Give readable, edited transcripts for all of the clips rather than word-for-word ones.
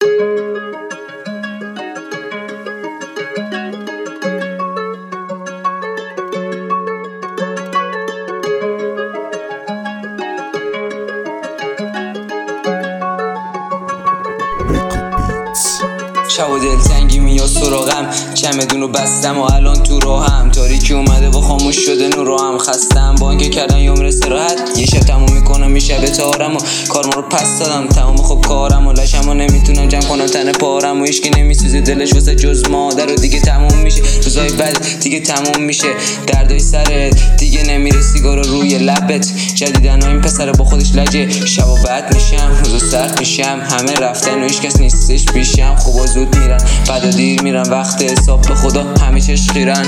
شب و دلتنگی میاد سراغم، چمدونو بستم و الان تو راهم. تاریکی اومده و خاموش شده نورم. خستم با اینکه کردن یوم استراحت، یه شب تموم میکنم یه شب تارم و کارم رو پس دادم تمام خوب کارم و لشم و نمیتونم جمع کنم تن پارم و هیچکی نمیسوزه دلش واسه جز مادر و دیگه تموم میشه روزای بد دیگه تموم میشه دردای سرت دیگه نمیره سیگار روی لبت. جدیدن این پسر با خودش لجه، شب و بد میشم روزو سرد میشم، همه رفتن و هیچکس نیستش پیشم. خوبا زود میرن بعد دیر میرن، وقت حساب به خدا همه چش خیرن.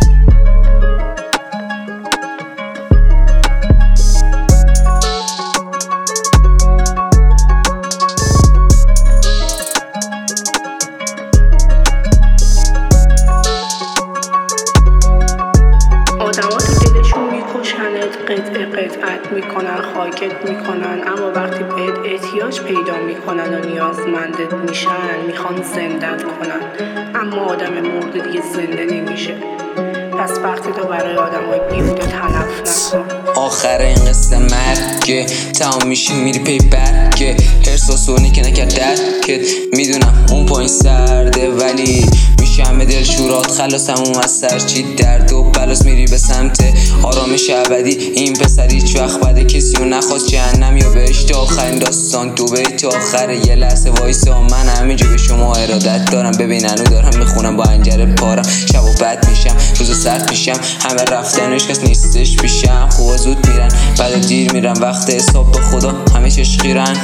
آدما تو دلشون میکشنت، قطعه قطعت میکنن، خاکت میکنن، اما وقتی بهت احتیاج پیدا میکنن و نیازمندت میشن میخوان زندت کنن، اما آدم مرده دیگه زنده نمیشه. پس وقتی تو برای آدمای بیهوده تلف نکن. آخر این قصه مرگه تمام میشه میری پی برگه، احساسونی که نکرد درکت. میدونم اون پایین سرده ولی میشه همه دل شورات خلاصمون از سرچی درد و بلاس. میری به سمت آرامش ابدی، این پسر هیچ وقت بده کسی رو نخواست جهنم یا بهشت. آخرین داستان دو بیت آخره، یه لحظه وایسا من همینجا به شما ارادت دارم. ببین هنو دارم میخونم با انجر پارم، شب و بد میشم روزو سرد میشم، همه رفتن و هیچکس نیستش پیشم. خوبا زود میرن بعد دیر میرن، وقت حساب به خدا همه چش خیرن.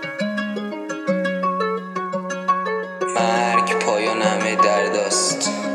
مرگ پایان همه درداست.